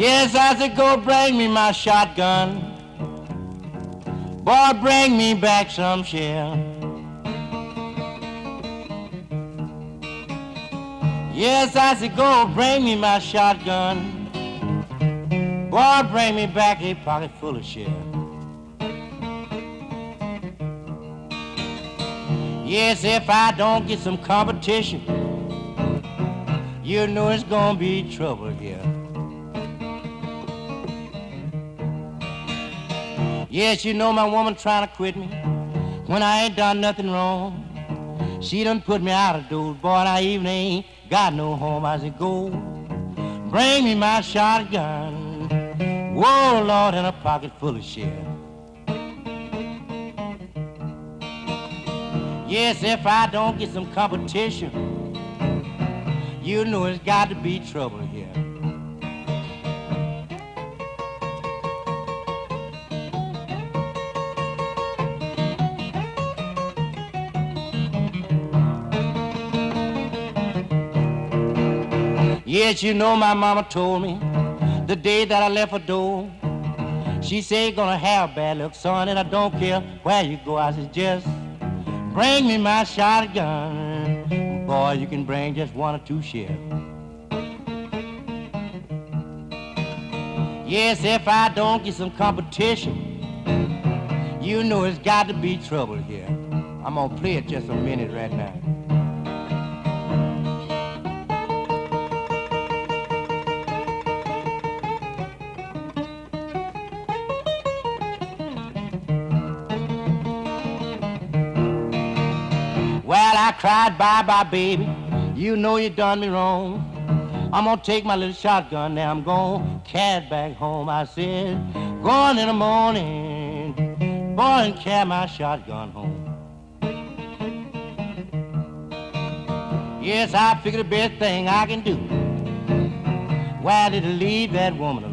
Yes, I said, go bring me my shotgun. Boy, bring me back some shell. Yes, I said, go bring me my shotgun. Boy, bring me back a pocket full of shell. Yes, if I don't get some competition, you know it's gonna be trouble here. Yes, you know my woman trying to quit me when I ain't done nothing wrong. She done put me out of doors, boy, and I even ain't got no home. I said, go, bring me my shotgun. Whoa, Lord, in a pocket full of shell. Yes, if I don't get some competition, you know it's got to be trouble here. Yes, you know my mama told me the day that I left her door. She said, gonna have bad luck, son, and I don't care where you go. I said, just bring me my shotgun. Boy, you can bring just one or two shells. Yes, if I don't get some competition, you know it's got to be trouble here. I'm gonna play it just a minute right now. Well, I cried bye-bye, baby. You know you done me wrong. I'm gonna take my little shotgun now. I'm gonna carry it back home. I said, going in the morning, boy, and carry my shotgun home. Yes, I figured the best thing I can do, why did I leave that woman alone?